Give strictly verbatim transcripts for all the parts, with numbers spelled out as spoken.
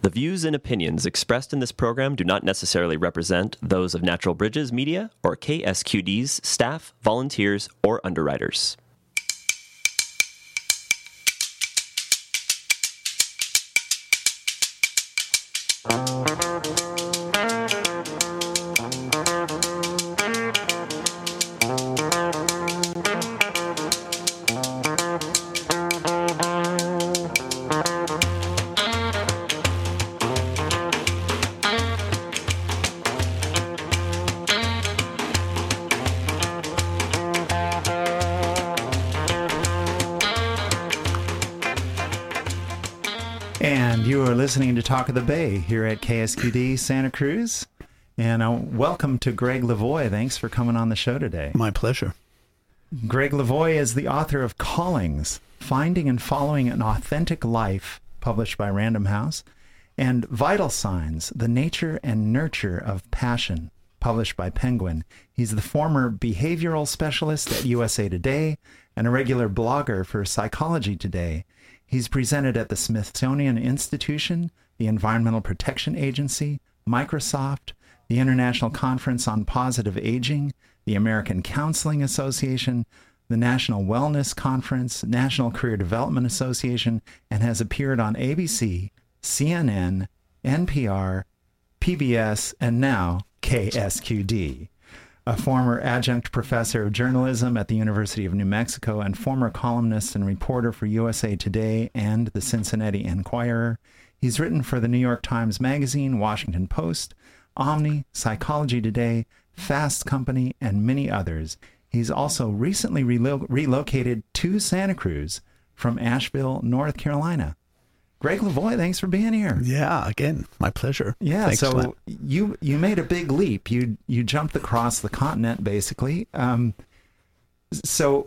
The views and opinions expressed in this program do not necessarily represent those of Natural Bridges Media or K S Q D's staff, volunteers, or underwriters. And you are listening to Talk of the Bay here at K S Q D Santa Cruz. And uh, welcome to Greg Lavoie. Thanks for coming on the show today. My pleasure. Greg Lavoie is the author of Callings, Finding and Following an Authentic Life, published by Random House, and Vital Signs, The Nature and Nurture of Passion, published by Penguin. He's the former behavioral specialist at U S A Today and a regular blogger for Psychology Today. He's presented at the Smithsonian Institution, the Environmental Protection Agency, Microsoft, the International Conference on Positive Aging, the American Counseling Association, the National Wellness Conference, National Career Development Association, and has appeared on A B C, C N N, N P R, P B S, and now K S Q D. A former adjunct professor of journalism at the University of New Mexico and former columnist and reporter for U S A Today and the Cincinnati Enquirer. He's written for the New York Times Magazine, Washington Post, Omni, Psychology Today, Fast Company, and many others. He's also recently relo- relocated to Santa Cruz from Asheville, North Carolina. Greg Lavoie, thanks for being here. Yeah, again, my pleasure. Yeah, Thanks so you you made a big leap. You you jumped across the continent, basically. Um, so,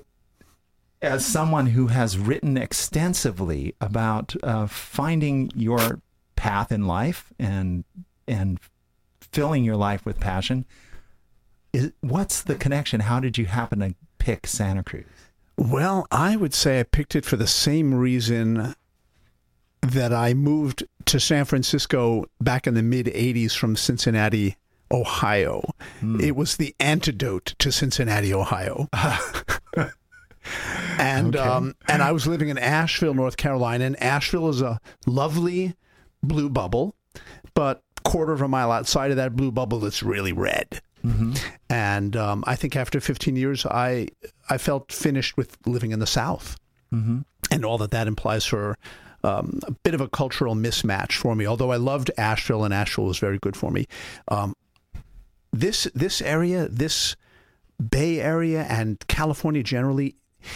as someone who has written extensively about uh, finding your path in life and and filling your life with passion, is, what's the connection? How did you happen to pick Santa Cruz? Well, I would say I picked it for the same reason that I moved to San Francisco back in the mid eighties from Cincinnati, Ohio. Mm. It was the antidote to Cincinnati, Ohio. and okay. um, and I was living in Asheville, North Carolina, and Asheville is a lovely blue bubble, but quarter of a mile outside of that blue bubble, it's really red. Mm-hmm. And um, I think after fifteen years, I I felt finished with living in the South, mm-hmm. and all that that implies for Um, a bit of a cultural mismatch for me, although I loved Asheville and Asheville was very good for me. Um, this this area, this Bay Area and California generally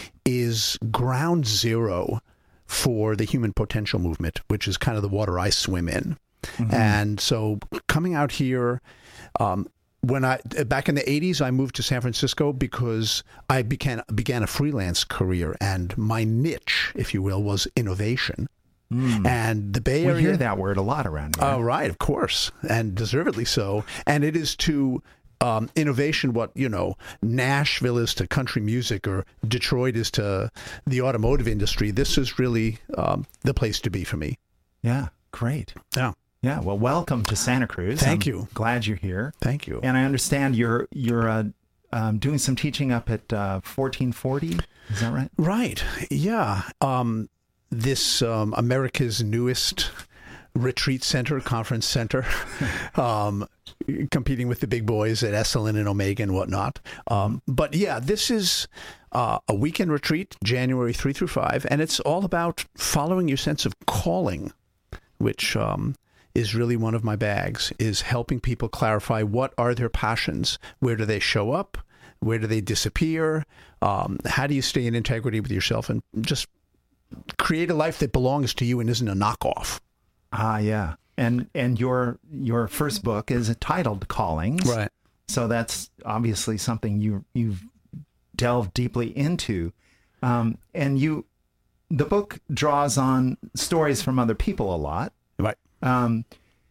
is ground zero for the human potential movement, which is kind of the water I swim in. Mm-hmm. And so coming out here, um, when I back in the eighties, I moved to San Francisco because I began began a freelance career, and my niche, if you will, was innovation. Mm. And the Bay Area... We hear that word a lot around here. Oh, right, of course, and deservedly so. And it is to um, innovation what, you know, Nashville is to country music or Detroit is to the automotive industry. This is really um, the place to be for me. Yeah, great. Yeah. Yeah, well, welcome to Santa Cruz. Thank I'm you. Glad you're here. Thank you. And I understand you're you're uh, um, doing some teaching up at uh, fourteen forty. Is that right? Right. Yeah. Um, this um, America's newest retreat center, conference center, um, competing with the big boys at Esalen and Omega and whatnot. Um, but yeah, this is uh, a weekend retreat, January third through fifth, and it's all about following your sense of calling, which um, is really one of my bags, is helping people clarify what are their passions, where do they show up, where do they disappear, um, how do you stay in integrity with yourself, and just create a life that belongs to you and isn't a knockoff. Ah, yeah. And and your your first book is titled Callings. Right. So that's obviously something you you've delved deeply into. Um, and you the book draws on stories from other people a lot. Right. Um,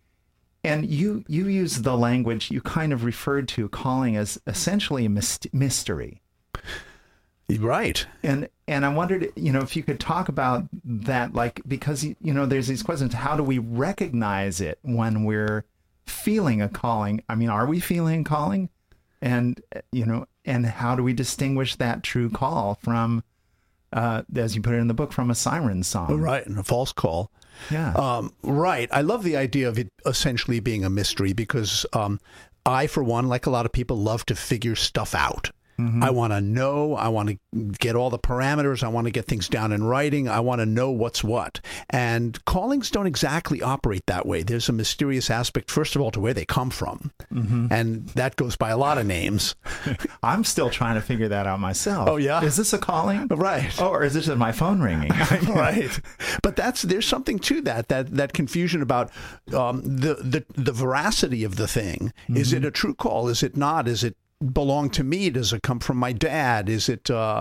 and you you use the language you kind of referred to calling as essentially a myst- mystery. Right. And and I wondered, you know, if you could talk about that, like, because, you know, there's these questions. How do we recognize it when we're feeling a calling? I mean, are we feeling a calling? And, you know, and how do we distinguish that true call from, uh, as you put it in the book, from a siren song? Right. And a false call. Yeah. Um, right. I love the idea of it essentially being a mystery because um, I, for one, like a lot of people, love to figure stuff out. Mm-hmm. I want to know. I want to get all the parameters. I want to get things down in writing. I want to know what's what. And callings don't exactly operate that way. There's a mysterious aspect, first of all, to where they come from. Mm-hmm. And that goes by a lot of names. I'm still trying to figure that out myself. Oh, yeah? Is this a calling? Right. Oh, or is this just my phone ringing? Right. But that's there's something to that, that, that confusion about um, the, the, the veracity of the thing. Mm-hmm. Is it a true call? Is it not? Is it belong to me? Does it come from my dad? Is it uh,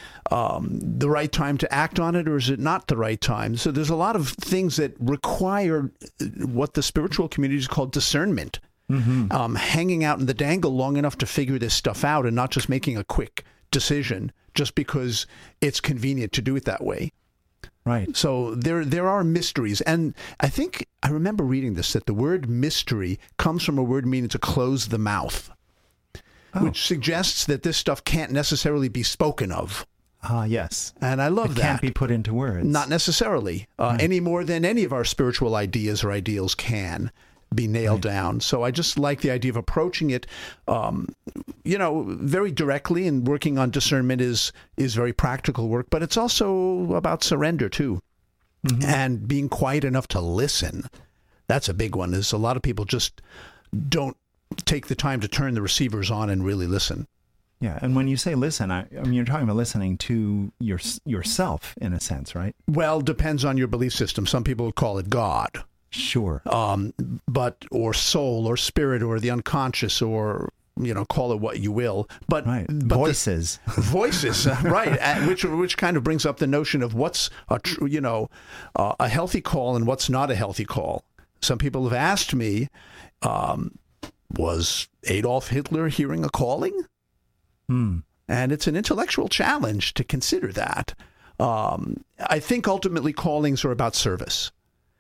um, the right time to act on it, or is it not the right time? So there's a lot of things that require what the spiritual community is called discernment. Mm-hmm. Um, hanging out in the dangle long enough to figure this stuff out and not just making a quick decision just because it's convenient to do it that way. Right. So there there are mysteries. And I think I remember reading this, that the word mystery comes from a word meaning to close the mouth. Oh. Which suggests that this stuff can't necessarily be spoken of. Ah, uh, yes. And I love it that. It can't be put into words. Not necessarily, uh, right. any more than any of our spiritual ideas or ideals can be nailed right. down. So I just like the idea of approaching it, um, you know, very directly, and working on discernment is is very practical work, but it's also about surrender too, mm-hmm. and being quiet enough to listen. That's a big one. Is a lot of people just don't take the time to turn the receivers on and really listen. Yeah, and when you say listen, I, I mean, you're talking about listening to your yourself in a sense, right? Well, depends on your belief system. Some people would call it God. Sure. Um, but, or soul, or spirit, or the unconscious, or, you know, call it what you will. But, right. but voices. The, voices, right. And which, which kind of brings up the notion of what's, a tr- you know, uh, a healthy call and what's not a healthy call. Some people have asked me, um, was Adolf Hitler hearing a calling? Hmm. And it's an intellectual challenge to consider that. Um, I think ultimately callings are about service.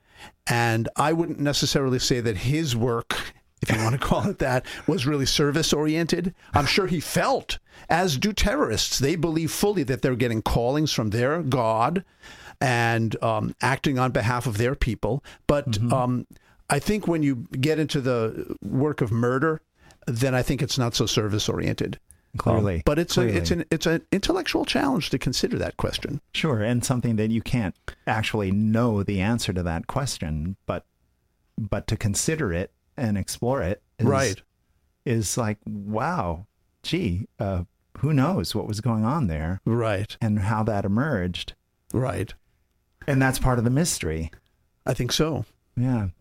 And I wouldn't necessarily say that his work, if you want to call it that, was really service-oriented. I'm sure he felt, as do terrorists. They believe fully that they're getting callings from their God and um, acting on behalf of their people. But mm-hmm. um, I think when you get into the work of murder, then I think it's not so service-oriented. Clearly. Um, but it's clearly. a it's an it's an intellectual challenge to consider that question. Sure, and something that you can't actually know the answer to that question, but but to consider it and explore it is, right. is like, wow, gee, uh, who knows what was going on there? Right. And how that emerged. Right. And that's part of the mystery. I think so. Yeah.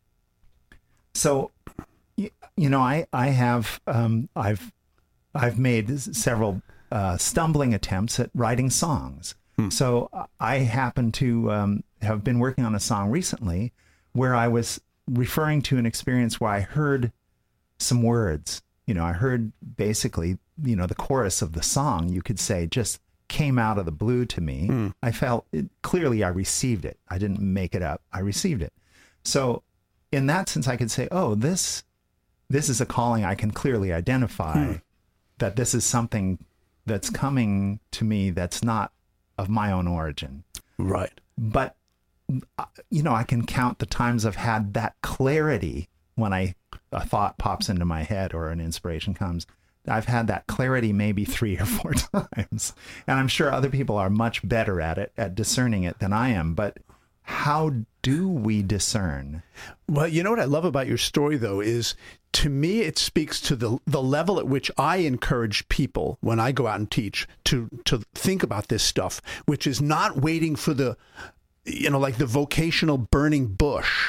So, you, you know, I, I have, um, I've, I've made several uh, stumbling attempts at writing songs. Hmm. So I happen to um, have been working on a song recently where I was referring to an experience where I heard some words. You know, I heard basically, you know, the chorus of the song, you could say, just came out of the blue to me. Hmm. I felt it, clearly I received it. I didn't make it up. I received it. So in that sense, I could say, oh, this, this is a calling I can clearly identify. Hmm. That this is something that's coming to me that's not of my own origin. Right. But, you know, I can count the times I've had that clarity when I a thought pops into my head or an inspiration comes. I've had that clarity maybe three or four times. And I'm sure other people are much better at it, at discerning it than I am. But how do we discern? Well, you know what I love about your story, though, is to me, it speaks to the the level at which I encourage people when I go out and teach to to think about this stuff, which is not waiting for the, you know, like the vocational burning bush.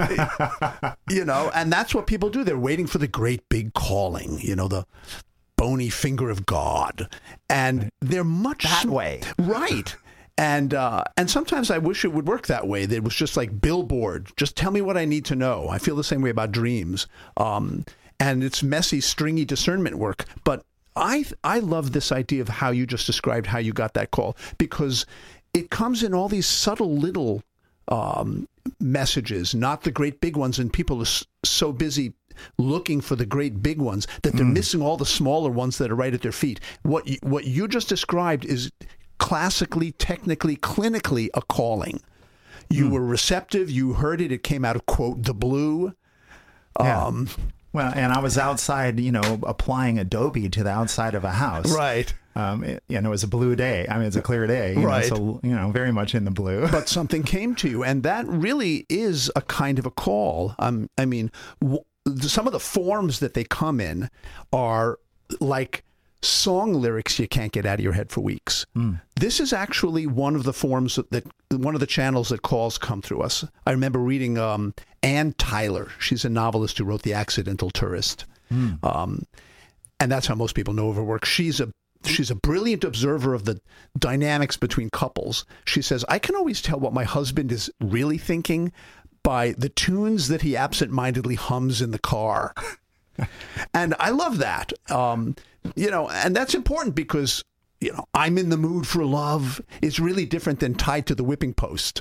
You know, and that's what people do. They're waiting for the great big calling, you know, the bony finger of God. And they're much that sm- way. Right. And uh, and sometimes I wish it would work that way. That it was just like billboard. Just tell me what I need to know. I feel the same way about dreams. Um, and it's messy, stringy discernment work. But I I love this idea of how you just described how you got that call, because it comes in all these subtle little um, messages, not the great big ones, and people are s- so busy looking for the great big ones that they're mm. missing all the smaller ones that are right at their feet. What you, what you just described is classically, technically, clinically a calling. You mm. were receptive. You heard it. It came out of, quote, the blue. Yeah. Um, well, and I was outside, you know, applying Adobe to the outside of a house. Right. Um, it, you know, it was a blue day. I mean, it's a clear day. You right. know, so, you know, very much in the blue. But something came to you, and that really is a kind of a call. Um, I mean, w- some of the forms that they come in are like song lyrics you can't get out of your head for weeks. Mm. This is actually one of the forms that, that one of the channels that calls come through us. I remember reading um, Ann Tyler. She's a novelist who wrote The Accidental Tourist. Mm. Um, and that's how most people know of her work. She's a She's a brilliant observer of the dynamics between couples. She says, I can always tell what my husband is really thinking by the tunes that he absentmindedly hums in the car. And I love that. Um, you know, and that's important because, you know, I'm in the mood for love is really different than tied to the whipping post.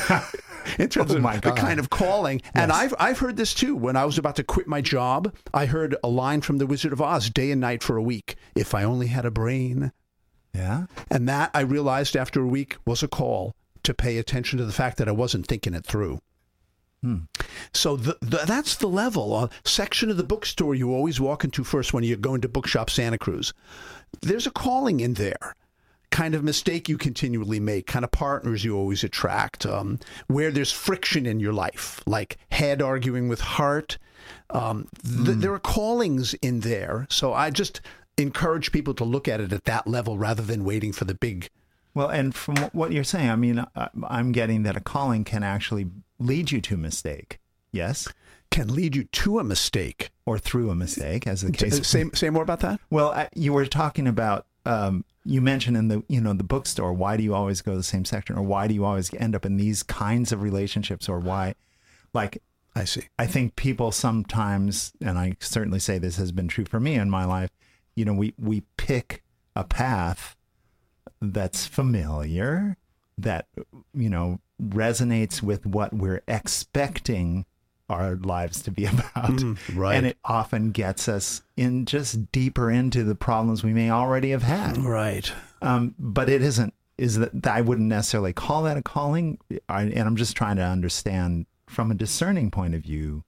In terms oh of my the God. kind of calling. Yes. And I've I've heard this too. When I was about to quit my job, I heard a line from The Wizard of Oz, day and night for a week. If I only had a brain. Yeah. And that, I realized after a week, was a call to pay attention to the fact that I wasn't thinking it through. Hmm. So the, the, that's the level. A section of the bookstore you always walk into first when you go into Bookshop Santa Cruz. There's a calling in there. Kind of mistake you continually make, kind of partners you always attract, um, where there's friction in your life, like head arguing with heart. Um, th- mm. There are callings in there. So I just encourage people to look at it at that level rather than waiting for the big. Well, and from what you're saying, I mean, I'm getting that a calling can actually lead you to a mistake. Yes? Can lead you to a mistake. Or through a mistake, as the case. Say, say more about that? Well, you were talking about... Um, you mentioned in the, you know, the bookstore, why do you always go to the same section, or why do you always end up in these kinds of relationships, or why, like, I see. I think people sometimes, and I certainly say this has been true for me in my life, you know, we, we pick a path that's familiar, that, you know, resonates with what we're expecting our lives to be about. Mm, right. And it often gets us in just deeper into the problems we may already have had. Right. Um, but it isn't, is that I wouldn't necessarily call that a calling. I, and I'm just trying to understand from a discerning point of view,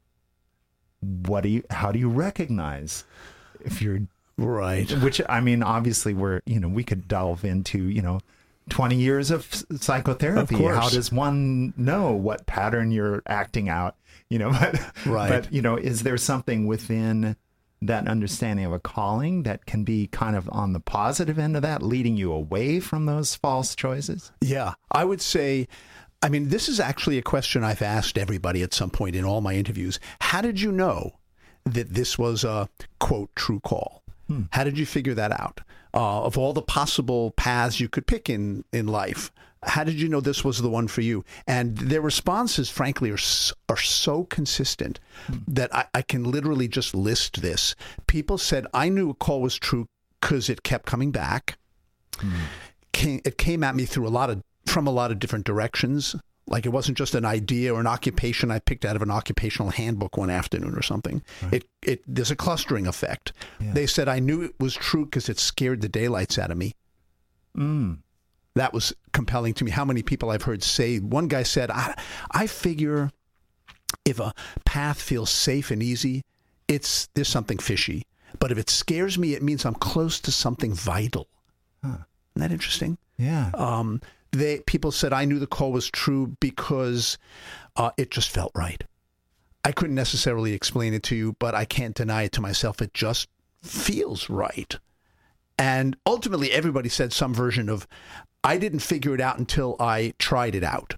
what do you, how do you recognize if you're right? Which, I mean, obviously we're, you know, we could delve into, you know, twenty years of psychotherapy. Of course. How does one know what pattern you're acting out? You know, but, right. but, you know, is there something within that understanding of a calling that can be kind of on the positive end of that, leading you away from those false choices? Yeah, I would say, I mean, this is actually a question I've asked everybody at some point in all my interviews. How did you know that this was a, quote, true call? Hmm. How did you figure that out? Uh, of all the possible paths you could pick in, in life, how did you know this was the one for you? And their responses, frankly, are so, are so consistent hmm. that I, I can literally just list this. People said, I knew a call was true because it kept coming back. Hmm. Came, it came at me through a lot of, from a lot of different directions. Like it wasn't just an idea or an occupation I picked out of an occupational handbook one afternoon or something. Right. It, it, there's a clustering effect. Yeah. They said, I knew it was true because it scared the daylights out of me. Mm. That was compelling to me. How many people I've heard say, one guy said, I, I figure if a path feels safe and easy, it's there's something fishy. But if it scares me, it means I'm close to something vital. Huh. Isn't that interesting? Yeah. Um, they people said, I knew the call was true because uh, it just felt right. I couldn't necessarily explain it to you, but I can't deny it to myself. It just feels right. And ultimately, everybody said some version of, I didn't figure it out until I tried it out.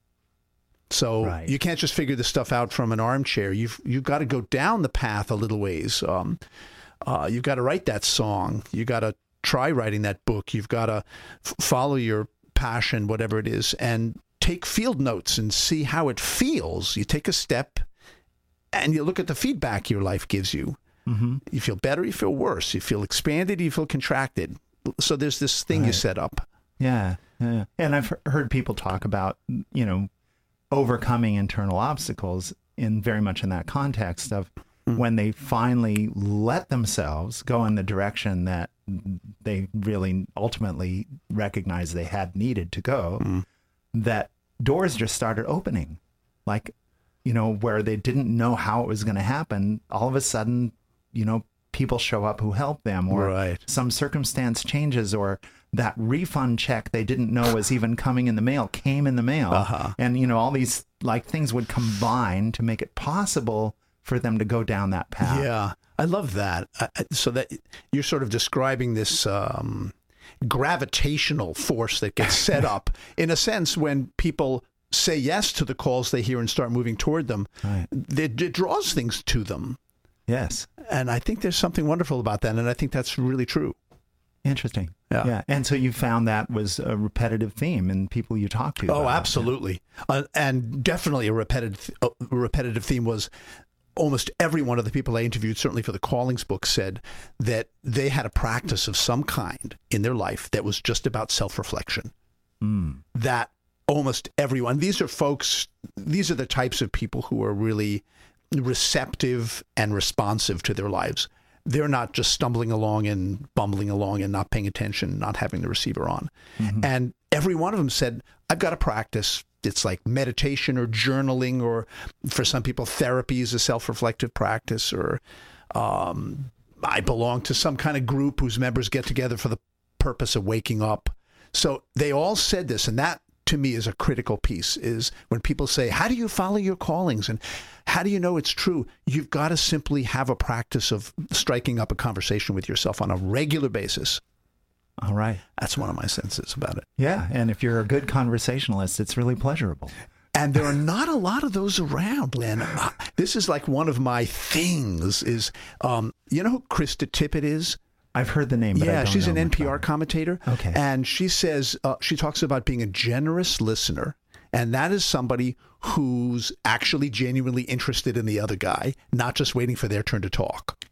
So right. You can't just figure this stuff out from an armchair. You've you've got to go down the path a little ways. Um, uh, you've got to write that song. You got to try writing that book. You've got to f- follow your passion, whatever it is, and take field notes and see how it feels. You take a step and you look at the feedback your life gives you. Mm-hmm. You feel better, you feel worse. You feel expanded, you feel contracted. So there's this thing right. you set up. Yeah, yeah. And I've heard people talk about, you know, overcoming internal obstacles in very much in that context of mm. when they finally let themselves go in the direction that they really ultimately recognized they had needed to go, mm. that doors just started opening. Like, you know, where they didn't know how it was going to happen, all of a sudden, you know, people show up who help them, or right. some circumstance changes, or that refund check they didn't know was even coming in the mail came in the mail. Uh-huh. And, you know, all these like things would combine to make it possible for them to go down that path. Yeah, I love that. I, so that you're sort of describing this um, gravitational force that gets set up in a sense when people say yes to the calls they hear and start moving toward them. Right. It, it draws things to them. Yes. And I think there's something wonderful about that. And I think that's really true. Interesting. Yeah. yeah. And so you found that was a repetitive theme in people you talked to. Oh, absolutely. Yeah. Uh, and definitely a repetitive, a repetitive theme was almost every one of the people I interviewed, certainly for the Callings book, said that they had a practice of some kind in their life that was just about self-reflection. Mm. That almost everyone, these are folks, these are the types of people who are really receptive and responsive to their lives. They're not just stumbling along and bumbling along and not paying attention, not having the receiver on. Mm-hmm. And every one of them said, I've got to practice. It's like meditation or journaling, or for some people, therapy is a self-reflective practice, or um, I belong to some kind of group whose members get together for the purpose of waking up. So they all said this, and that to me is a critical piece, is when people say, how do you follow your callings? And how do you know it's true? You've got to simply have a practice of striking up a conversation with yourself on a regular basis. All right. That's one of my senses about it. Yeah. And if you're a good conversationalist, it's really pleasurable. And there are not a lot of those around, Len. This is like one of my things is, um, you know who Krista Tippett is? I've heard the name, but yeah, I don't she's know an N P R commentator. Okay. And she says, uh, she talks about being a generous listener. And that is somebody who's actually genuinely interested in the other guy, not just waiting for their turn to talk.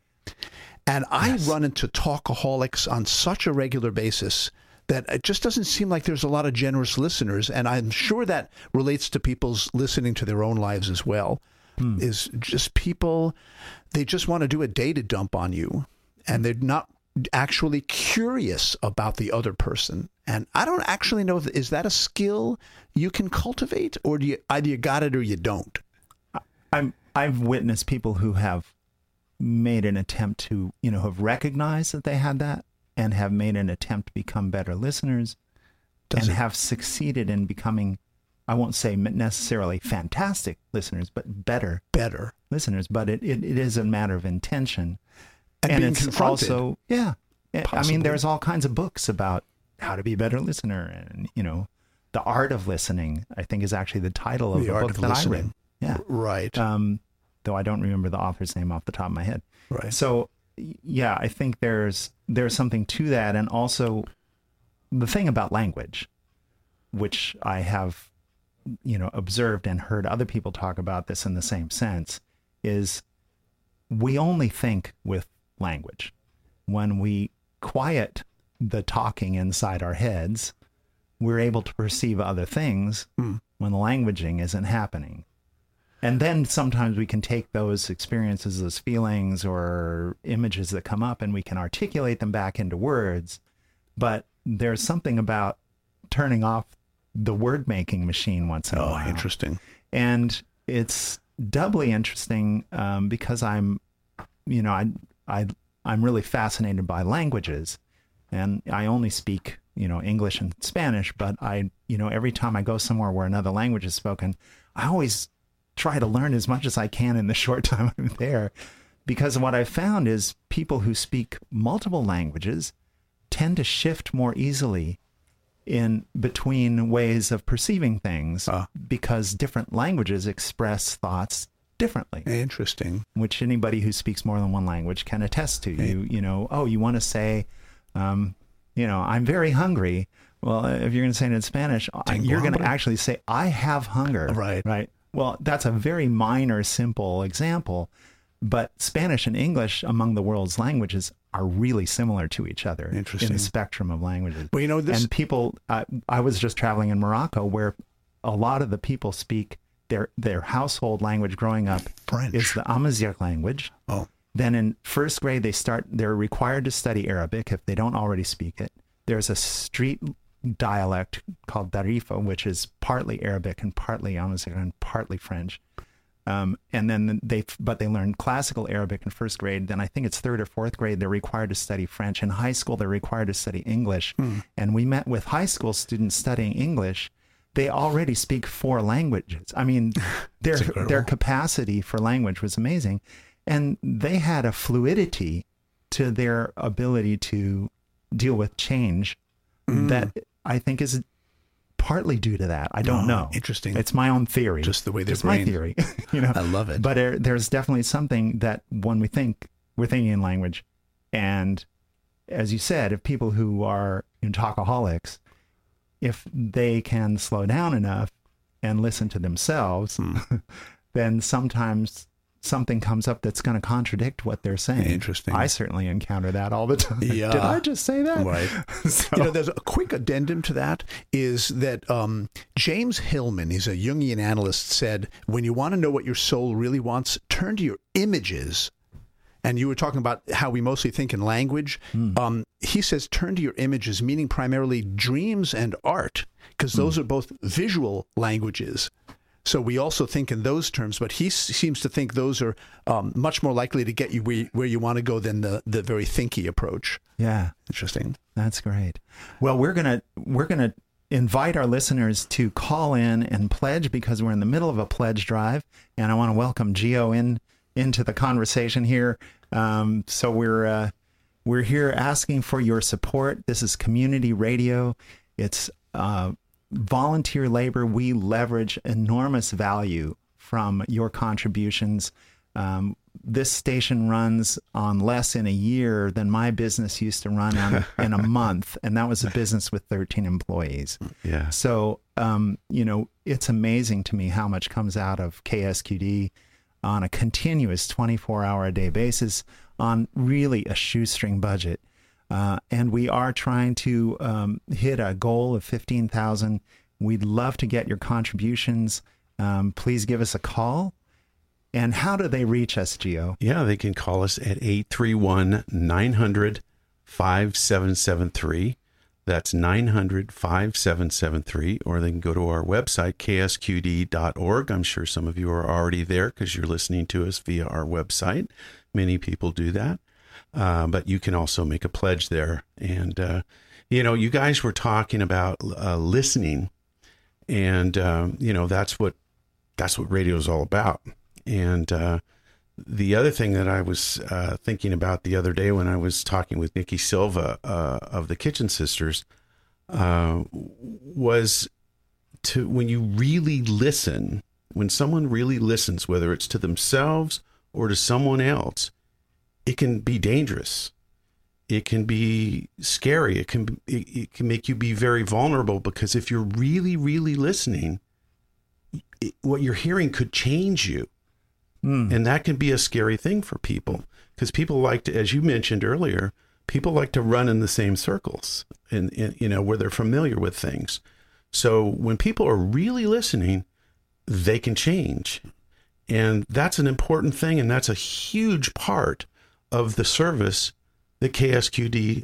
And I yes. run into talkaholics on such a regular basis that it just doesn't seem like there's a lot of generous listeners. And I'm sure that relates to people's listening to their own lives as well, hmm. is just people, they just want to do a data dump on you. And they're not actually curious about the other person. And I don't actually know, if, is that a skill you can cultivate, or do you either you got it or you don't? I'm, I've witnessed people who have made an attempt to, you know, have recognized that they had that and have made an attempt to become better listeners. Does and it? Have succeeded in becoming, I won't say necessarily fantastic listeners, but better, better listeners. But it, it, it is a matter of intention. And, and being it's confronted. Also, yeah. Possibly. I mean, there's all kinds of books about how to be a better listener, and, you know, The Art of Listening, I think, is actually the title of the the art book of that listening. I read. Yeah. Right. Um, though I don't remember the author's name off the top of my head. Right. So, yeah, I think there's there's something to that. And also the thing about language, which I have, you know, observed and heard other people talk about this in the same sense, is we only think with language. When we quiet the talking inside our heads, we're able to perceive other things mm. when the languaging isn't happening. And then sometimes we can take those experiences as feelings or images that come up, and we can articulate them back into words. But there's something about turning off the word-making machine once in a oh, while. Interesting. And it's doubly interesting um, because I'm, you know, I, I, I'm really fascinated by languages. And I only speak, you know, English and Spanish, but I, you know, every time I go somewhere where another language is spoken, I always try to learn as much as I can in the short time I'm there. Because what I've found is people who speak multiple languages tend to shift more easily in between ways of perceiving things uh, because different languages express thoughts differently. Interesting. Which anybody who speaks more than one language can attest to. You, you know, oh, you want to say, um, you know, I'm very hungry. Well, if you're going to say it in Spanish, Tengo you're going to hambre. actually say, I have hunger. Right. Right. Well, that's a very minor, simple example. but Spanish and English among the world's languages are really similar to each other in Interesting. the spectrum of languages. Well, you know, this, And people, uh, I was just traveling in Morocco where a lot of the people speak their their household language growing up French. is the Amazigh language. Oh, Then in first grade, they start, they're required to study Arabic if they don't already speak it. There's a street dialect called Darifa, which is partly Arabic and partly Amazigh and partly French. Um, and then they, but they learn classical Arabic in first grade. Then I think it's third or fourth grade, they're required to study French. In high school, they're required to study English. Mm. And we met with high school students studying English. They already speak four languages. I mean, their incredible. their capacity for language was amazing. And they had a fluidity to their ability to deal with change Mm. that I think is partly due to that. I don't Oh, know. interesting. It's my own theory. Just the way their It's my brain- theory. you know, I love it. but there, there's definitely something that when we think, we're thinking in language. And as you said, if people who are talkaholics, if they can slow down enough and listen to themselves, Hmm. then sometimes something comes up that's going to contradict what they're saying. Interesting. I certainly encounter that all the time. Yeah. Did I just say that? Right. So- You know, there's a quick addendum to that is that um, James Hillman, he's a Jungian analyst, said, when you want to know what your soul really wants, turn to your images. And you were talking about how we mostly think in language. Mm. Um, he says, turn to your images, meaning primarily dreams and art, because those are both visual languages. So we also think in those terms, but he s- seems to think those are um, much more likely to get you where, where you want to go than the, the very thinky approach. Yeah. Interesting. That's great. Well, we're gonna we're gonna invite our listeners to call in and pledge because we're in the middle of a pledge drive, and I want to welcome Gio in into the conversation here. Um, so we're uh, we're here asking for your support. This is community radio. It's uh, volunteer labor. We leverage enormous value from your contributions. Um, this station runs on less in a year than my business used to run on in a month. And that was a business with thirteen employees. Yeah. So, um, you know, it's amazing to me how much comes out of K S Q D on a continuous twenty-four hour a day basis on really a shoestring budget. Uh, and we are trying to um, hit a goal of fifteen thousand. We'd love to get your contributions. Um, please give us a call. And how do they reach us, Gio? Yeah, they can call us at eight three one, nine hundred, five seven seven three. That's nine hundred, five seven seven three. Or they can go to our website, k s q d dot org. I'm sure some of you are already there because you're listening to us via our website. Many people do that. Uh, but you can also make a pledge there. And, uh, you know, you guys were talking about uh, listening. And, um, you know, that's what that's what radio is all about. And uh, the other thing that I was uh, thinking about the other day when I was talking with Nikki Silva uh, of the Kitchen Sisters uh, was to when you really listen, when someone really listens, whether it's to themselves or to someone else, it can be dangerous. It can be scary. It can it, it can make you be very vulnerable because if you're really, really listening, it, what you're hearing could change you. Mm. And that can be a scary thing for people because people like to, as you mentioned earlier, people like to run in the same circles and, and, you know, where they're familiar with things. So when people are really listening, they can change. And that's an important thing. And that's a huge part of the service that K S Q D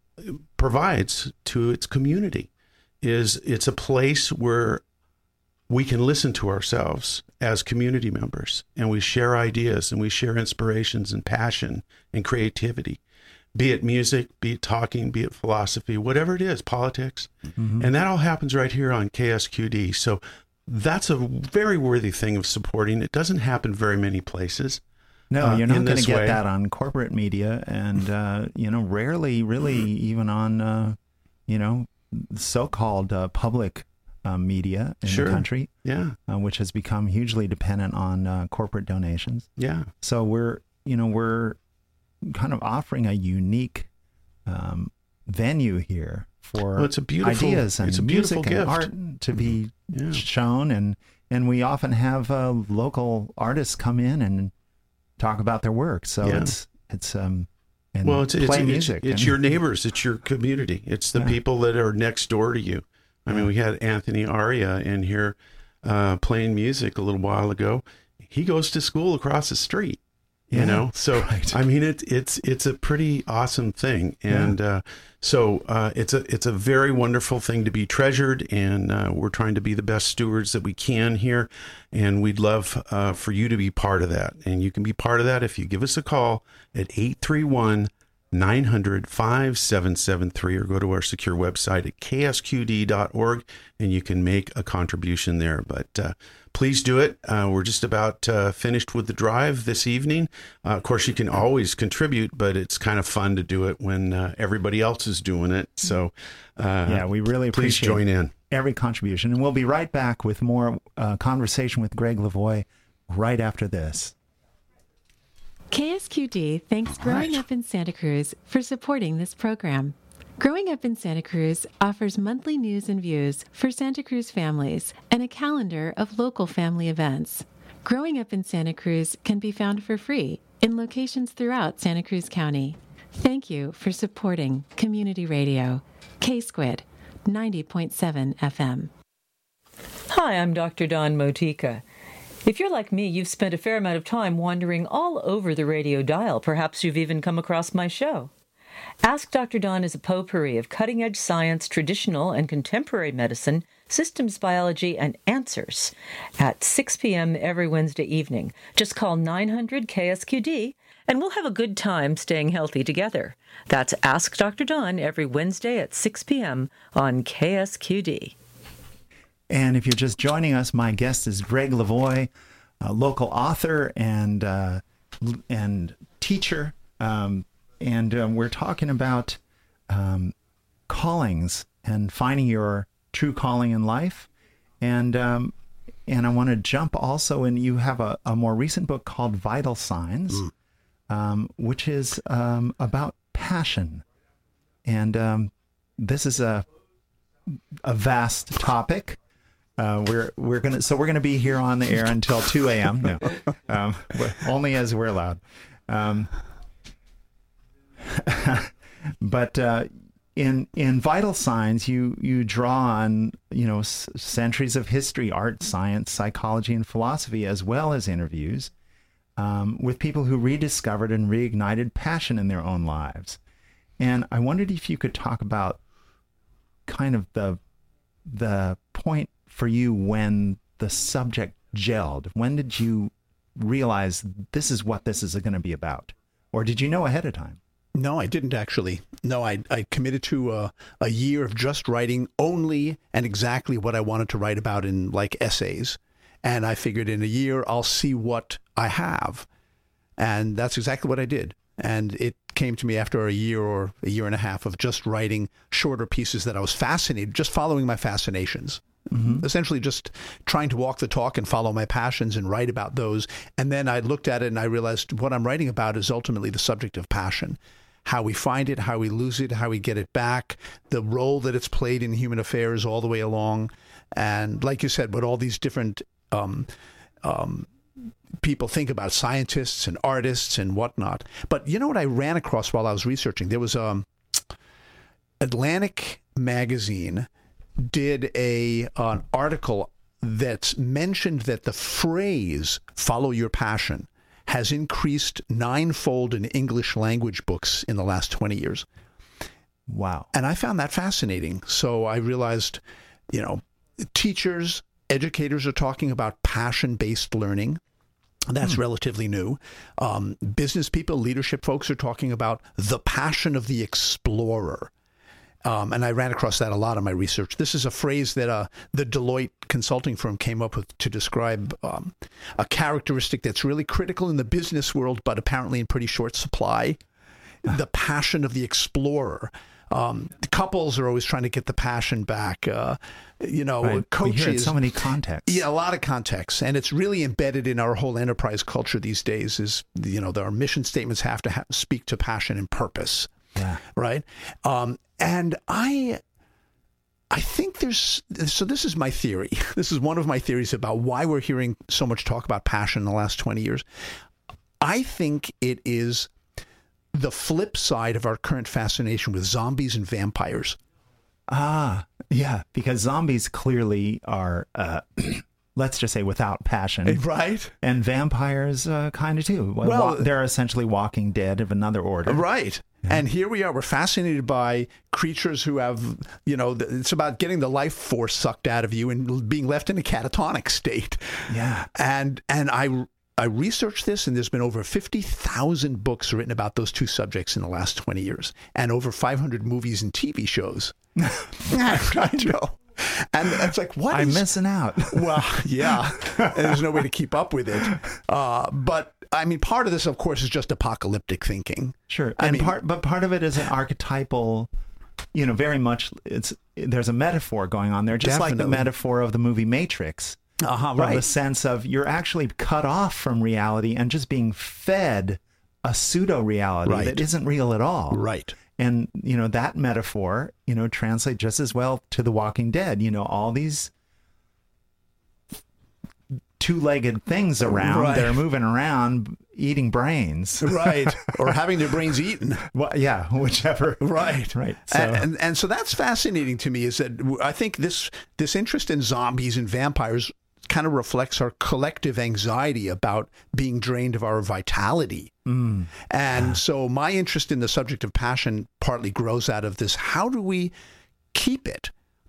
provides to its community is it's a place where we can listen to ourselves as community members and we share ideas and we share inspirations and passion and creativity, be it music, be it talking, be it philosophy, whatever it is, politics. Mm-hmm. And that all happens right here on K S Q D. So that's a very worthy thing of supporting. It doesn't happen very many places. No, uh, you're not in going to this get way. that on corporate media and, uh, you know, rarely really even on, uh, you know, so-called uh, public uh, media in Sure. the country, Yeah. uh, which has become hugely dependent on uh, corporate donations. Yeah. So we're, you know, we're kind of offering a unique um, venue here for Well, it's a beautiful- ideas and it's a beautiful music and gift. art to be Yeah. shown. And, and we often have uh, local artists come in and talk about their work. So Yeah. it's it's um and Well, it's, play it's, it's, music. it's and- your neighbors. It's your community. It's the Yeah. people that are next door to you. I mean, we had Anthony Aria in here uh, playing music a little while ago. He goes to school across the street, you Yeah, know? So, right. I mean, it, it's it's a pretty awesome thing. And uh, so uh, it's a it's a very wonderful thing to be treasured. And uh, we're trying to be the best stewards that we can here. And we'd love uh, for you to be part of that. And you can be part of that if you give us a call at eight three one, nine hundred, five seven seven three or go to our secure website at k s q d dot org and you can make a contribution there. But uh, please do it. Uh, we're just about uh, finished with the drive this evening. Uh, of course, you can always contribute, but it's kind of fun to do it when uh, everybody else is doing it. So uh, yeah, we really please appreciate join in. every contribution. And we'll be right back with more uh, conversation with Greg Lavoie right after this. K S Q D thanks Growing right. Up in Santa Cruz for supporting this program. Growing Up in Santa Cruz offers monthly news and views for Santa Cruz families and a calendar of local family events. Growing Up in Santa Cruz can be found for free in locations throughout Santa Cruz County. Thank you for supporting Community Radio, K-Squid, ninety point seven F M. Hi, I'm Doctor Dawn Motika. If you're like me, you've spent a fair amount of time wandering all over the radio dial. Perhaps you've even come across my show. Ask Doctor Dawn is a potpourri of cutting-edge science, traditional and contemporary medicine, systems biology, and answers at six p.m. every Wednesday evening. Just call nine hundred K S Q D, and we'll have a good time staying healthy together. That's Ask Doctor Dawn every Wednesday at six p.m. on K S Q D. And if you're just joining us, my guest is Greg Lavoie, a local author and uh, and teacher. Um, and um, we're talking about um, callings and finding your true calling in life. And um, and I want to jump also, and you have a, a more recent book called Vital Signs, mm. um, which is um, about passion. And um, this is a a vast topic. Uh, we're we're gonna so we're gonna be here on the air until two a.m. No, um, but only as we're allowed. Um, but uh, in in Vital Signs, you you draw on you know s- centuries of history, art, science, psychology, and philosophy, as well as interviews um, with people who rediscovered and reignited passion in their own lives. And I wondered if you could talk about kind of the the point for you when the subject gelled. When did you realize this is what this is going to be about? Or did you know ahead of time? No, I didn't actually. No, I, I committed to a, a year of just writing only and exactly what I wanted to write about in like essays. And I figured in a year, I'll see what I have. And that's exactly what I did. And it came to me after a year or a year and a half of just writing shorter pieces that I was fascinated, just following my fascinations. Mm-hmm. Essentially just trying to walk the talk and follow my passions and write about those. And then I looked at it and I realized what I'm writing about is ultimately the subject of passion. How we find it, how we lose it, how we get it back, the role that it's played in human affairs all the way along. And like you said, what all these different um, um, people think about, scientists and artists and whatnot. But you know what I ran across while I was researching? There was um, Atlantic magazine did a an article that mentioned that the phrase "follow your passion" has increased ninefold in English language books in the last twenty years. Wow. And I found that fascinating. So I realized, you know, teachers, educators are talking about passion-based learning. That's hmm. relatively new. Um, business people, leadership folks are talking about the passion of the explorer. Um, and I ran across that a lot in my research. This is a phrase that uh, the Deloitte consulting firm came up with to describe um, a characteristic that's really critical in the business world, but apparently in pretty short supply. The passion of the explorer. Um, couples are always trying to get the passion back. Uh, you know, right. coaches. We hear it in so many contexts. Yeah, a lot of contexts. And it's really embedded in our whole enterprise culture these days is, you know, our mission statements have to ha- speak to passion and purpose. Yeah. Right. Um, and I, I think there's, so this is my theory. This is one of my theories about why we're hearing so much talk about passion in the last twenty years. I think it is the flip side of our current fascination with zombies and vampires. Ah, yeah, because zombies clearly are, uh, let's just say, without passion. Right. And vampires uh, kind of too. Well, Well, wa- they're essentially walking dead of another order. Right. Yeah. And here we are. We're fascinated by creatures who have, you know, th- it's about getting the life force sucked out of you and l- being left in a catatonic state. Yeah. And and I I researched this, and there's been over fifty thousand books written about those two subjects in the last twenty years, and over five hundred movies and T V shows. I know. And it's like, what I'm is- missing out. Well, yeah. And there's no way to keep up with it. Uh, but, I mean, part of this, of course, is just apocalyptic thinking. Sure. I And mean- part, but part of it is an archetypal, you know, very much, it's, there's a metaphor going on there, just like the Definitely. metaphor of the movie Matrix. Uh-huh, From the right. sense of you're actually cut off from reality and just being fed a pseudo-reality Right. that isn't real at all. Right. And, you know, that metaphor, you know, translates just as well to The Walking Dead. You know, all these two-legged things around, Right. they're moving around, eating brains. Right. Or having their brains eaten. Well, yeah, whichever. Right. Right. So, And, and and so that's fascinating to me, is that I think this this interest in zombies and vampires kind of reflects our collective anxiety about being drained of our vitality. mm, And so my interest in the subject of passion partly grows out of this. How do we keep it?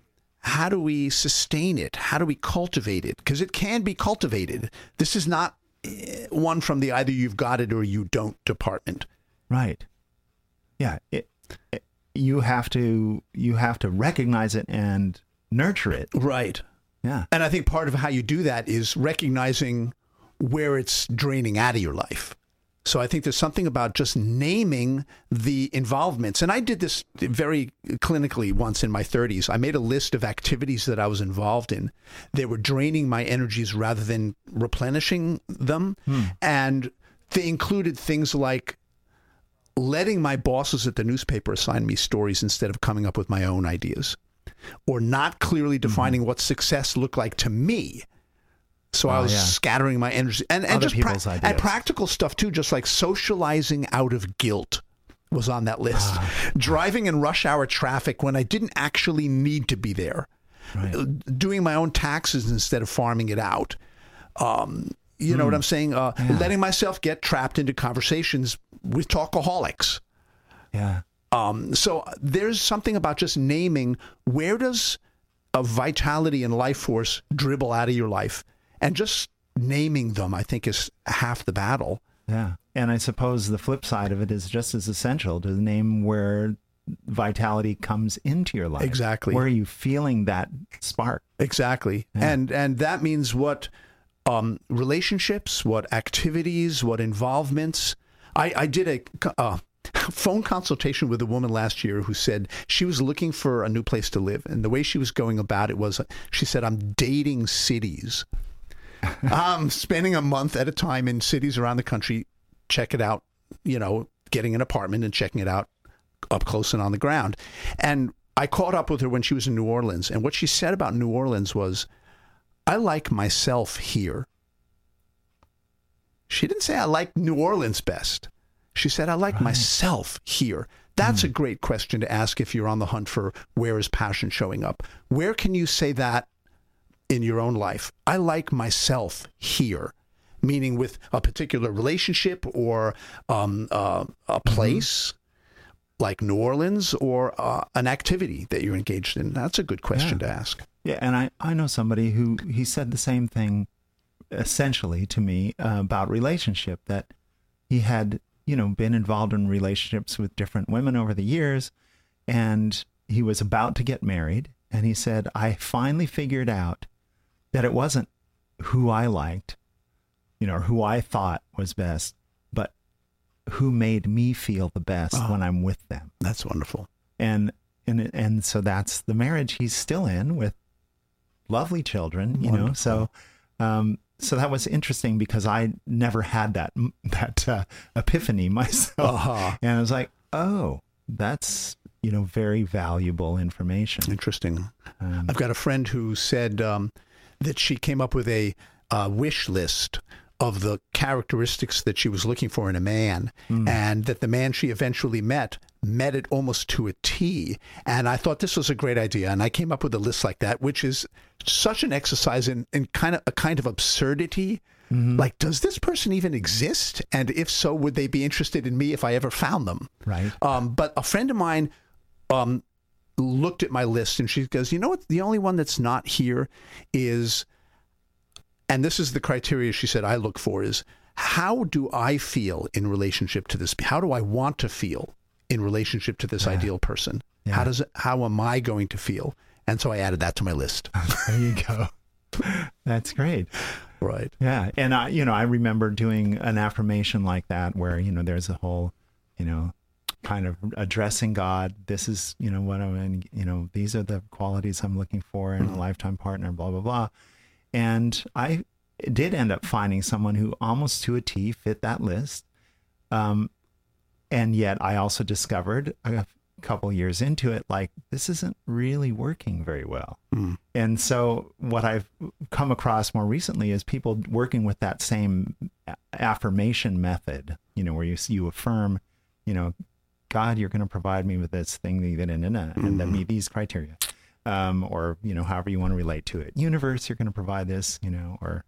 How do we sustain it? How do we cultivate it? Because it can be cultivated. This is not eh, one from the either you've got it or you don't department. right. Yeah. It, it, you have to you have to recognize it and nurture it. Right. Yeah. And I think part of how you do that is recognizing where it's draining out of your life. So I think there's something about just naming the involvements. And I did this very clinically once in my thirties. I made a list of activities that I was involved in. They were draining my energies rather than replenishing them. Hmm. And they included things like letting my bosses at the newspaper assign me stories instead of coming up with my own ideas, or not clearly defining Mm-hmm. what success looked like to me. So I Oh, was yeah. scattering my energy and, and Other just pra- people's and ideas. practical stuff too, just like socializing out of guilt was on that list. Ah. Driving in rush hour traffic when I didn't actually need to be there. Right. Doing my own taxes instead of farming it out. Um, you know what I'm saying? Uh, Hmm. Yeah. Letting myself get trapped into conversations with talkaholics. Yeah. Um, so there's something about just naming where does a vitality and life force dribble out of your life, and just naming them, I think, is half the battle. Yeah. And I suppose the flip side of it is just as essential to name where vitality comes into your life. Exactly. Where are you feeling that spark? Exactly. Yeah. And and that means what um, relationships, what activities, what involvements. I, I did a uh, phone consultation with a woman last year who said she was looking for a new place to live. And the way she was going about it was, she said, I'm dating cities. I'm spending a month at a time in cities around the country, check it out, you know, getting an apartment and checking it out up close and on the ground. And I caught up with her when she was in New Orleans. And what she said about New Orleans was, I like myself here. She didn't say I like New Orleans best. She said, I like Right. myself here. That's a great question to ask if you're on the hunt for where is passion showing up. Where can you say that in your own life? I like myself here, meaning with a particular relationship or um, uh, a place like New Orleans, or uh, an activity that you're engaged in. That's a good question Yeah. to ask. Yeah. And I, I know somebody who he said the same thing essentially to me uh, about relationship, that he had, you know, been involved in relationships with different women over the years, and he was about to get married. And he said, I finally figured out that it wasn't who I liked, you know, or who I thought was best, but who made me feel the best Oh. when I'm with them. That's wonderful. And, and, and so that's the marriage he's still in, with lovely children, you know? So, um, so that was interesting because I never had that, that, uh, epiphany myself. Uh-huh. And I was like, oh, that's, you know, very valuable information. Interesting. Um, I've got a friend who said um, that she came up with a uh, wish list of the characteristics that she was looking for in a man, mm. and that the man she eventually met met it almost to a T. And I thought this was a great idea, and I came up with a list like that, which is such an exercise in, in kind of a kind of absurdity. Mm-hmm. Like, does this person even exist? And if so, would they be interested in me if I ever found them? Right. Um, but a friend of mine um, looked at my list, and she goes, you know what? The only one that's not here is, and this is the criteria she said I look for, is how do I feel in relationship to this? How do I want to feel in relationship to this yeah. ideal person? Yeah. How does it, how am I going to feel? And so I added that to my list. There you go. That's great. Right. Yeah. And I, you know, I remember doing an affirmation like that where, you know, there's a whole, you know, kind of addressing God. This is, you know, what I'm, you know, these are the qualities I'm looking for in mm-hmm. a lifetime partner, blah, blah, blah. And I did end up finding someone who almost to a T fit that list. Um, and yet I also discovered a couple years into it, like, this isn't really working very well. Mm. And so what I've come across more recently is people working with that same affirmation method, you know, where you you affirm, you know, God, you're going to provide me with this thing, and, and, and, and mm-hmm. that meet these criteria. Um, or, you know, however you want to relate to it. Universe, you're going to provide this, you know, or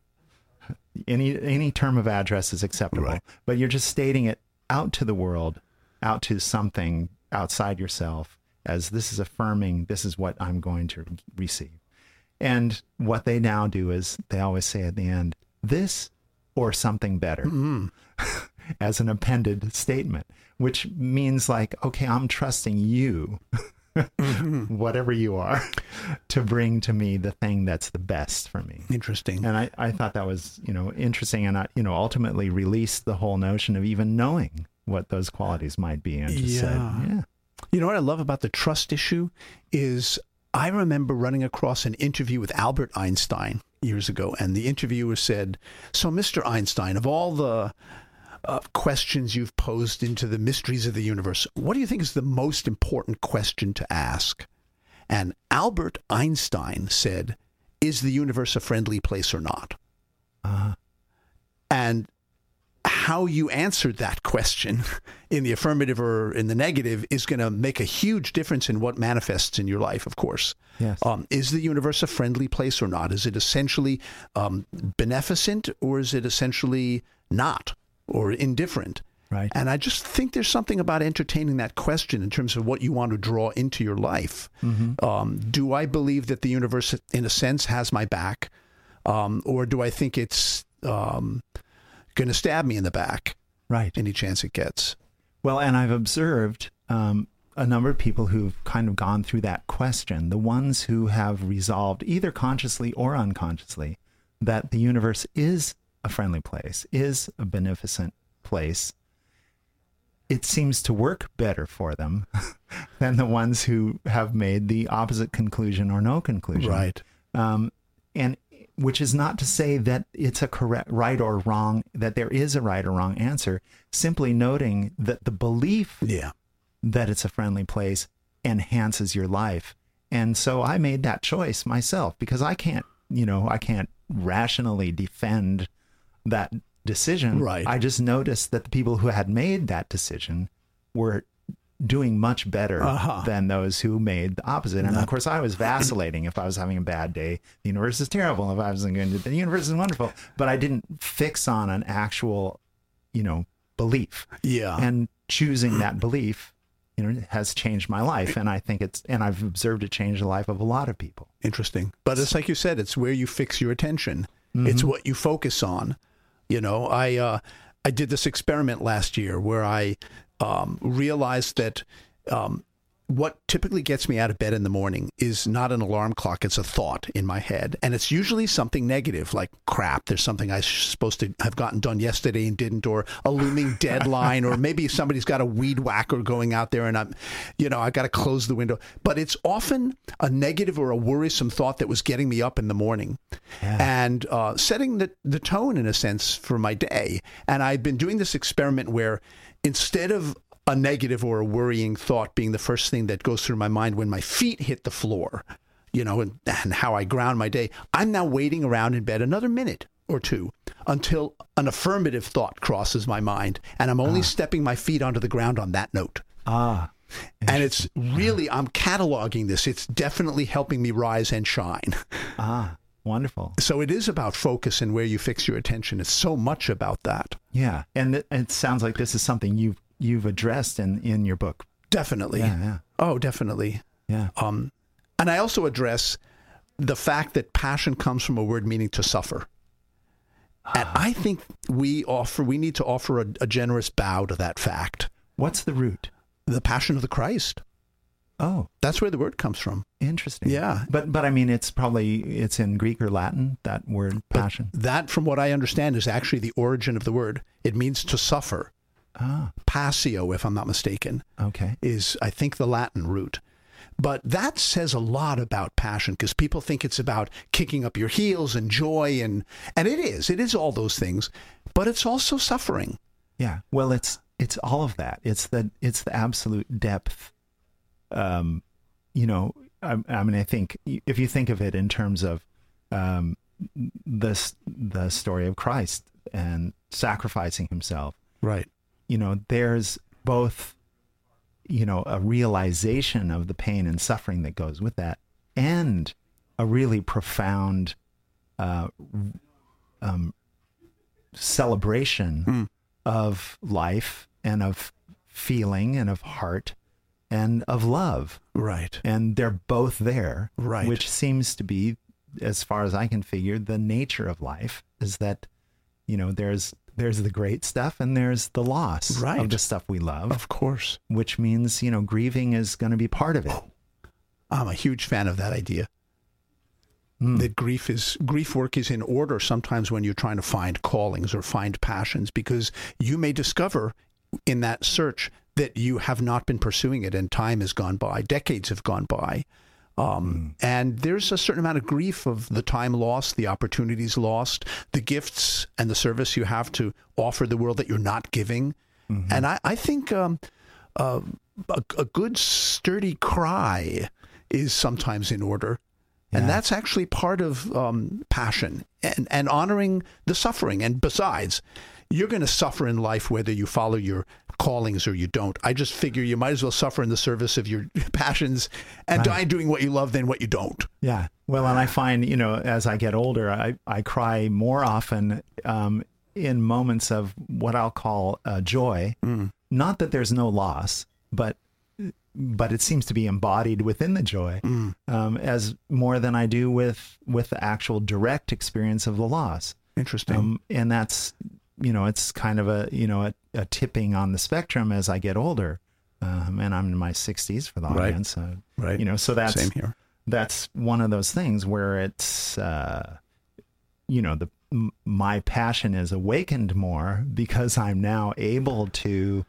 any any term of address is acceptable. Right. But you're just stating it out to the world, out to something outside yourself, as this is affirming, this is what I'm going to receive. And what they now do is they always say at the end, this or something better, mm-hmm. as an appended statement, which means like, okay, I'm trusting you, mm-hmm. whatever you are, to bring to me the thing that's the best for me. Interesting. And I, I thought that was, you know, interesting, and I, you know, ultimately released the whole notion of even knowing what those qualities might be, and just yeah. said, yeah. You know what I love about the trust issue is I remember running across an interview with Albert Einstein years ago, and the interviewer said, so Mister Einstein, of all the uh, questions you've posed into the mysteries of the universe, what do you think is the most important question to ask? And Albert Einstein said, is the universe a friendly place or not? Uh-huh. And how you answered that question in the affirmative or in the negative is going to make a huge difference in what manifests in your life, of course. Yes. Um, is the universe a friendly place or not? Is it essentially um, beneficent, or is it essentially not, or indifferent? Right. And I just think there's something about entertaining that question in terms of what you want to draw into your life. Mm-hmm. Um, do I believe that the universe, in a sense, has my back? Um, or do I think it's um, going to stab me in the back, right, any chance it gets? Well, and I've observed um, a number of people who've kind of gone through that question, the ones who have resolved either consciously or unconsciously that the universe is a friendly place, is a beneficent place. It seems to work better for them than the ones who have made the opposite conclusion or no conclusion. Right. Um, and which is not to say that it's a correct, right or wrong, that there is a right or wrong answer, simply noting that the belief yeah. that it's a friendly place enhances your life. And so I made that choice myself, because I can't, you know, I can't rationally defend that decision. Right. I just noticed that the people who had made that decision were doing much better uh-huh. than those who made the opposite. And no. of course I was vacillating. If I was having a bad day, the universe is terrible. If I was going to, the universe is wonderful. But I didn't fix on an actual, you know, belief. Yeah. And choosing that belief, you know, has changed my life. And I think it's, and I've observed it change the life of a lot of people. Interesting. But it's like you said, it's where you fix your attention. Mm-hmm. It's what you focus on. You know, I, uh, I did this experiment last year where I, Um, realized that um, what typically gets me out of bed in the morning is not an alarm clock. It's a thought in my head. And it's usually something negative, like, crap, there's something I was supposed to have gotten done yesterday and didn't, or a looming deadline, or maybe somebody's got a weed whacker going out there and I'm, you know, I got to close the window. But it's often a negative or a worrisome thought that was getting me up in the morning yeah. and uh, setting the, the tone, in a sense, for my day. And I've been doing this experiment where instead of a negative or a worrying thought being the first thing that goes through my mind when my feet hit the floor, you know, and, and how I ground my day, I'm now waiting around in bed another minute or two until an affirmative thought crosses my mind, and I'm only ah. stepping my feet onto the ground on that note. Ah. And it's really, I'm cataloging this. It's definitely helping me rise and shine. Ah, wonderful. So it is about focus and where you fix your attention. It's so much about that. Yeah. And it, it sounds like this is something you've, you've addressed in, in your book. Definitely. Yeah, yeah. Oh, definitely. Yeah. Um, and I also address the fact that passion comes from a word meaning to suffer. And I think we offer, we need to offer a, a generous bow to that fact. What's the root? The passion of the Christ. Oh, that's where the word comes from. Interesting. Yeah. But, but I mean, it's probably, it's in Greek or Latin, that word passion. But that, from what I understand, is actually the origin of the word. It means to suffer. Ah. Passio, if I'm not mistaken. Okay. Is, I think, the Latin root. But that says a lot about passion, because people think it's about kicking up your heels and joy, and and it is. It is all those things, but it's also suffering. Yeah. Well, it's it's all of that. It's the it's the absolute depth. Um, you know, I, I mean, I think if you think of it in terms of um, the the story of Christ and sacrificing himself, right? You know, there's both, you know, a realization of the pain and suffering that goes with that, and a really profound uh, um, celebration mm. of life and of feeling and of heart and of love. Right. And they're both there. Right. Which seems to be, as far as I can figure, the nature of life is that, you know, there's There's the great stuff and there's the loss right. of the stuff we love. Of course. Which means, you know, grieving is going to be part of it. I'm a huge fan of that idea. Mm. That grief is grief work is in order sometimes when you're trying to find callings or find passions, because you may discover in that search that you have not been pursuing it and time has gone by, decades have gone by. Um, mm. And there's a certain amount of grief of the time lost, the opportunities lost, the gifts and the service you have to offer the world that you're not giving. Mm-hmm. And I, I think um, uh, a, a good sturdy cry is sometimes in order. Yeah. And that's actually part of um, passion and, and honoring the suffering. And besides, you're going to suffer in life whether you follow your callings or you don't. I just figure you might as well suffer in the service of your passions and right. die doing what you love than what you don't. Yeah. Well, and I find, you know, as I get older, I, I cry more often um, in moments of what I'll call uh, joy. Mm. Not that there's no loss, but but it seems to be embodied within the joy mm. um, as more than I do with with the actual direct experience of the loss. Interesting. Um, and that's, you know, it's kind of a, you know, a, a tipping on the spectrum as I get older. Um, and I'm in my sixties for the right. audience. Uh, right. You know, so that's, Same here. That's one of those things where it's, uh, you know, the m- my passion is awakened more because I'm now able to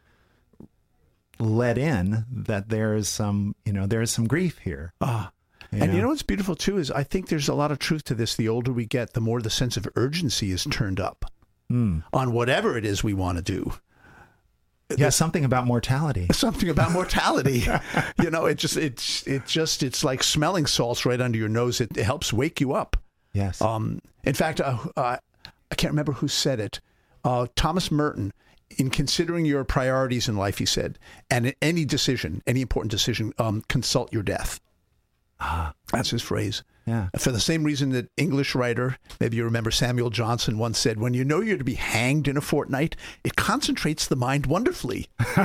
let in that there's some, you know, there's some grief here. Ah. You and know? You know what's beautiful too is I think there's a lot of truth to this. The older we get, the more the sense of urgency is turned up mm. on whatever it is we want to do. Yeah, the, something about mortality. Something about mortality. You know, it just it's it just it's like smelling salts right under your nose. It, it helps wake you up. Yes. Um. In fact, uh, uh, I can't remember who said it. Uh, Thomas Merton. In considering your priorities in life, he said, and in any decision, any important decision, um, consult your death. Ah, that's his phrase. Yeah. For the same reason that English writer, maybe you remember Samuel Johnson once said, when you know you're to be hanged in a fortnight, it concentrates the mind wonderfully.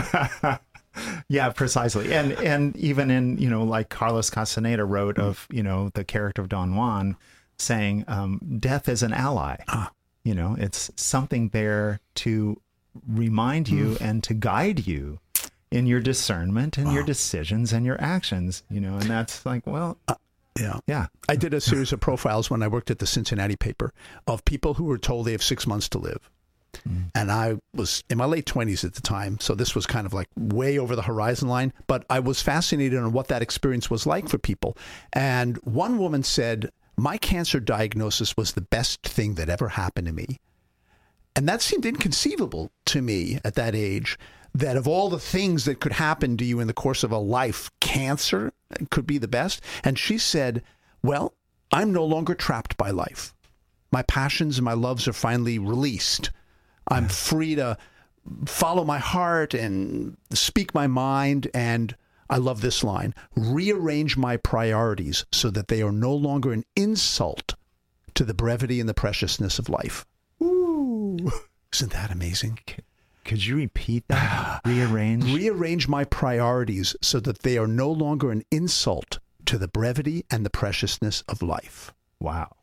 Yeah, precisely. And and even in, you know, like Carlos Castaneda wrote mm. of, you know, the character of Don Juan saying, um, death is an ally. Ah. You know, it's something there to remind you mm. and to guide you in your discernment and wow. your decisions and your actions, you know, and that's like, well, uh, yeah. Yeah. I did a series of profiles when I worked at the Cincinnati paper of people who were told they have six months to live. Mm. And I was in my late twenties at the time. So this was kind of like way over the horizon line, but I was fascinated on what that experience was like for people. And one woman said, my cancer diagnosis was the best thing that ever happened to me. And that seemed inconceivable to me at that age, that of all the things that could happen to you in the course of a life, cancer could be the best. And she said, well, I'm no longer trapped by life. My passions and my loves are finally released. I'm free to follow my heart and speak my mind. And I love this line: rearrange my priorities so that they are no longer an insult to the brevity and the preciousness of life. Ooh. Isn't that amazing? Could you repeat that? Rearrange? Rearrange my priorities so that they are no longer an insult to the brevity and the preciousness of life. Wow.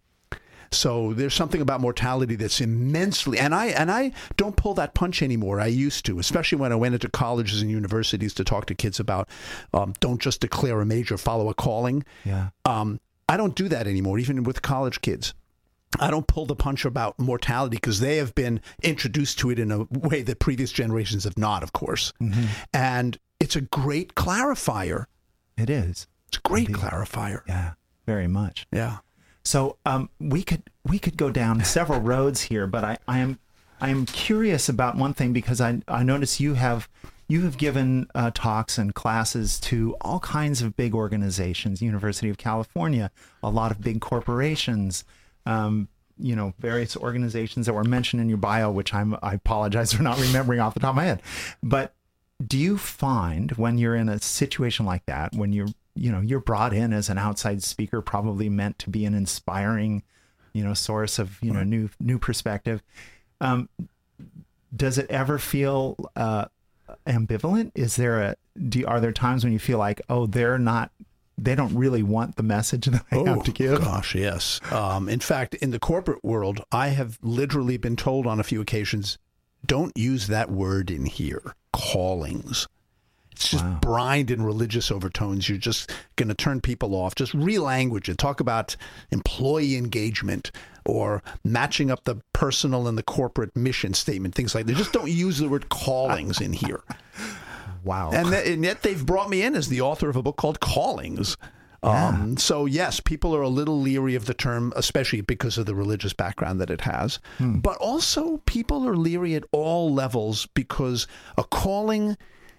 So there's something about mortality that's immensely, and I and I don't pull that punch anymore. I used to, especially when I went into colleges and universities to talk to kids about um, don't just declare a major, follow a calling. Yeah. Um, I don't do that anymore, even with college kids. I don't pull the punch about mortality because they have been introduced to it in a way that previous generations have not, of course. Mm-hmm. And it's a great clarifier. It is. It's a great Indeed. clarifier. Yeah, very much. Yeah. So um, we could we could go down several roads here, but I, I am I am curious about one thing, because I I notice you have you have given uh, talks and classes to all kinds of big organizations, University of California, a lot of big corporations, um, you know, various organizations that were mentioned in your bio, which I'm I apologize for not remembering off the top of my head. But do you find when you're in a situation like that, when you're you know, you're brought in as an outside speaker, probably meant to be an inspiring, you know, source of, you know, new, new perspective. Um, does it ever feel, uh, ambivalent? Is there a, do, are there times when you feel like, oh, they're not, they don't really want the message that I oh, have to give? Gosh, yes. Um, in fact, in the corporate world, I have literally been told on a few occasions, don't use that word in here, callings. It's just wow. brined in religious overtones. You're just going to turn people off. Just re-language it. Talk about employee engagement or matching up the personal and the corporate mission statement, things like that. Just don't use the word callings in here. Wow. And, th- and yet they've brought me in as the author of a book called Callings. Yeah. Um, so, yes, people are a little leery of the term, especially because of the religious background that it has. Hmm. But also people are leery at all levels because a calling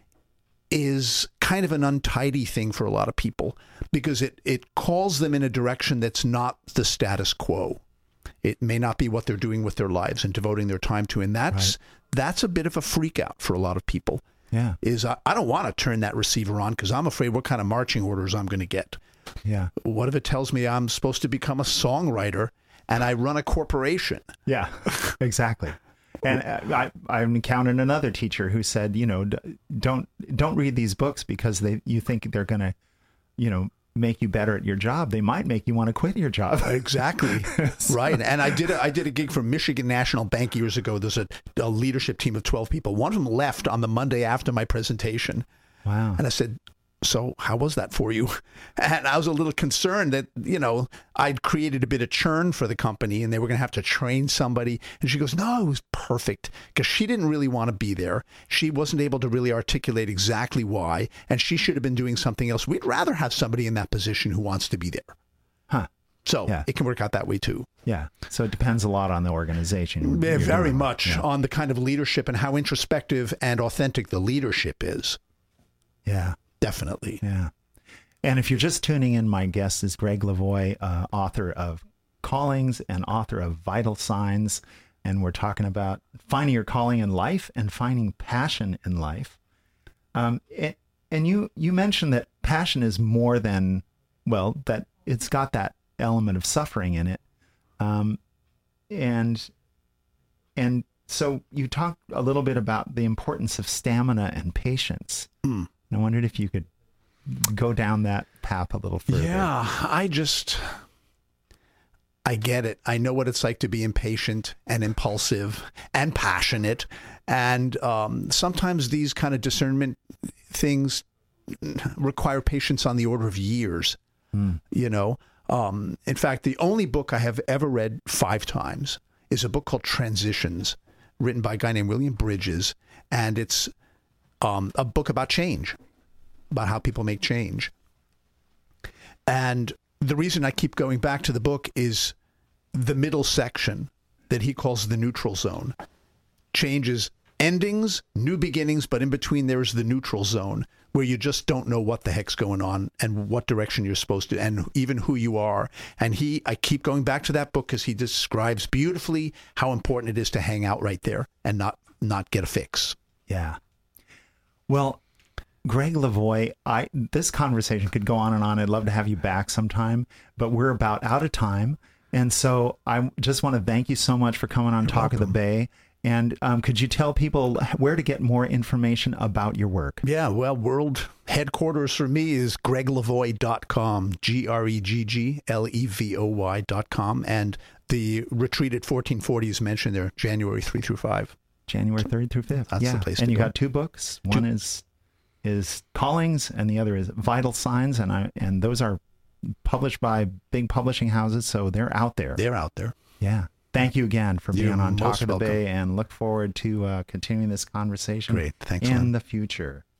is kind of an untidy thing for a lot of people because it, it calls them in a direction that's not the status quo. It may not be what they're doing with their lives and devoting their time to. And that's, right. that's a bit of a freak out for a lot of people. Yeah. Is I, I don't want to turn that receiver on because I'm afraid what kind of marching orders I'm going to get. Yeah. What if it tells me I'm supposed to become a songwriter and I run a corporation? Yeah, exactly. And I, I've encountered another teacher who said, you know, don't don't read these books because they you think they're going to, you know, make you better at your job. They might make you want to quit your job. Exactly. So. Right. And I did a, I did a gig for Michigan National Bank years ago. There's a, a leadership team of twelve people. One of them left on the Monday after my presentation. Wow. And I said, so how was that for you? And I was a little concerned that, you know, I'd created a bit of churn for the company and they were going to have to train somebody. And she goes, no, it was perfect because she didn't really want to be there. She wasn't able to really articulate exactly why. And she should have been doing something else. We'd rather have somebody in that position who wants to be there. Huh. So yeah. It can work out that way too. Yeah. So it depends a lot on the organization. Yeah, very doing. much yeah. on the kind of leadership and how introspective and authentic the leadership is. Yeah. Definitely. Yeah. And if you're just tuning in, my guest is Greg Lavoie, uh, author of Callings and author of Vital Signs. And we're talking about finding your calling in life and finding passion in life. Um, it, and you, you mentioned that passion is more than, well, that it's got that element of suffering in it. Um, and, and so you talked a little bit about the importance of stamina and patience. Mm. I wondered if you could go down that path a little further. Yeah, I just, I get it. I know what it's like to be impatient and impulsive and passionate. And um, sometimes these kind of discernment things require patience on the order of years, mm. you know. Um, in fact, the only book I have ever read five times is a book called Transitions, written by a guy named William Bridges. And it's Um, a book about change, about how people make change. And the reason I keep going back to the book is the middle section that he calls the neutral zone. Change is endings, new beginnings, but in between there's the neutral zone where you just don't know what the heck's going on and what direction you're supposed to, and even who you are. And he, I keep going back to that book because he describes beautifully how important it is to hang out right there and not not get a fix. Yeah. Well, Greg Lavoie, I this conversation could go on and on. I'd love to have you back sometime, but we're about out of time. And so I just want to thank you so much for coming on You're Talk welcome. of the Bay. And um, could you tell people where to get more information about your work? Yeah, well, world headquarters for me is greg lavoie dot com, G R E G G L E V O Y dot com. And the retreat at fourteen forty is mentioned there, January third through fifth. January third through fifth. That's yeah. the place And to you go. got two books. One Two. is is Callings, and the other is Vital Signs. And I and those are published by big publishing houses, so they're out there. They're out there. Yeah. Thank you again for You're being on Talk most of the welcome. Bay, and look forward to uh, continuing this conversation Great. Thanks, in Len. the future.